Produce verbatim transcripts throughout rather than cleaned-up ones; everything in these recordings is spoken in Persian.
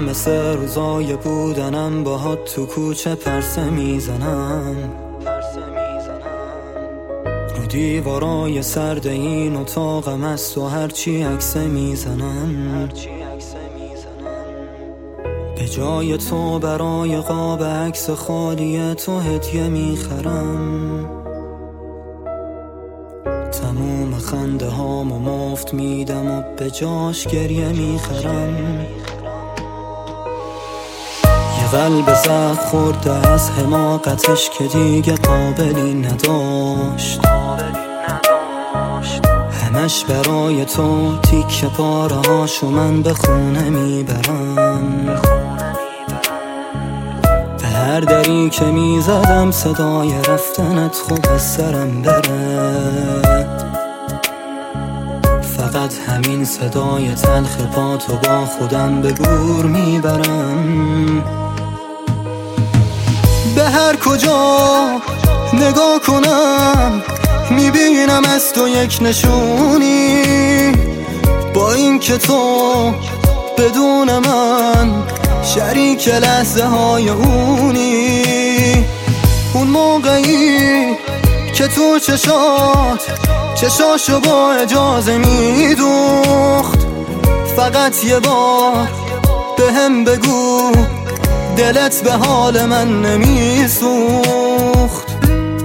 مثل روزای بودنم باهات تو کوچه پرسه میزنم، رو دیوارای سرد این اتاقم است و هرچی عکسه میزنم. به جای تو برای قاب عکس خالی تو هدیه میخرم، تموم خنده هامو مفت میدم و به جاش گریه میخرم. یه قلب زخم خورده از حماقتش که دیگه قابلی نداشت، همش برای تو تیکه پاره هاشو من به خونه میبرم. به هر دری که میزدم صدای رفتنت خوب از سرم بره، فقط همین صدای تلخ پاتو با خودم به گور میبرم. به هر کجا نگاه کنم میبینم از تو یک نشونی، با این که تو بدون من شریک لحظه های اونی. اون موقعی که تو چشات چشاشو با اجازه میدوخت، فقط یه بار به هم بگو دلت به حال من نمیسوخت.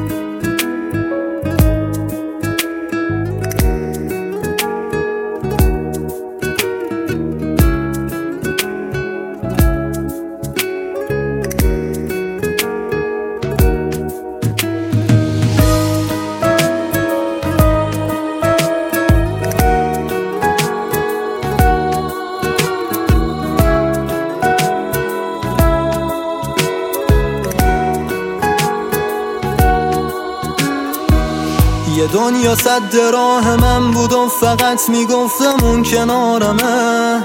یه دنیا صد راه من بود و فقط میگفتم اون کنارمه،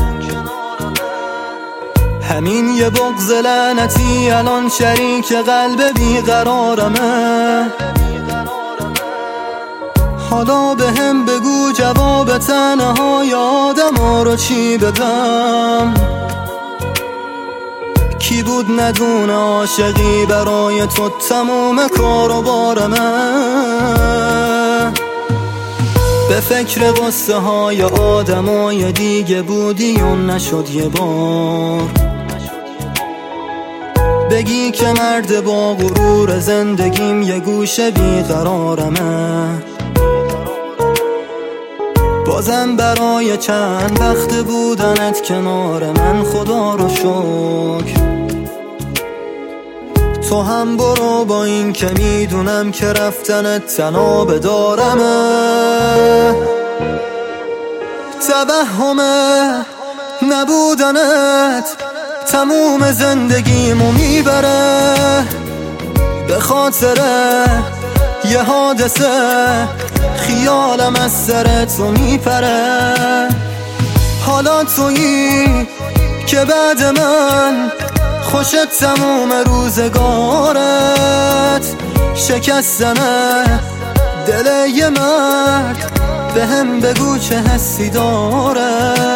همین یه بغض لعنتی الان شریک قلب بیقرارمه. حالا به هم بگو جواب تنهای آدم ها رو چی بدم، کی بود ندونه عاشقی برای تو تموم کار و بارمه. به فکر قصه های آدمای دیگه بودی و نشد یه بار بگی که مرد با غرور زندگیم یه گوشه بیقرارمه. بازم برای چند وقت بودنت کنار من خدا رو شکر، تو هم برو با این که میدونم که رفتنت تنها به دارمه. توهمه نبودنت تموم زندگیمو میبره، به خاطر یه حادثه خیالم از سر تو میپره. حالا تویی که بعد من خوشت تموم روزگارت، شکستنه دل یه مرد به هم بگو چه حسی داره.